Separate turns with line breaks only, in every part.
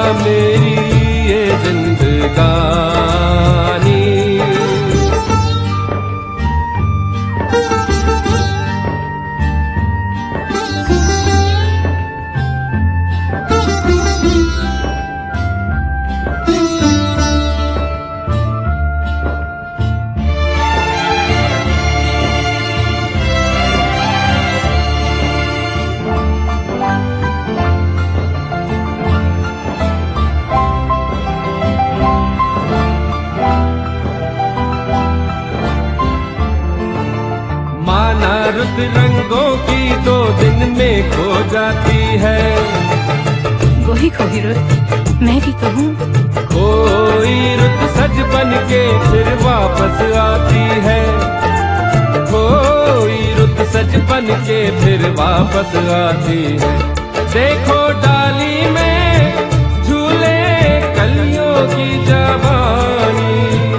मेरी ये जिंदगानी। रुत रंगों की 2 दिन में खो जाती है।
वही खोई रुत मैं भी कहूँ।
कोई रुत सज बन के फिर वापस आती है। कोई रुत सज बन के फिर वापस आती है। देखो डाली में झूले कलियों की जवानी।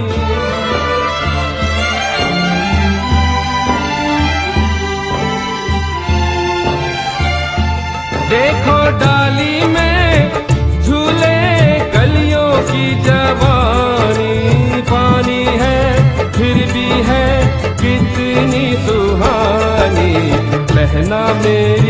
देखो डाली में झूले कलियों की जवानी। पानी है फिर भी है कितनी सुहानी। बहना मेरी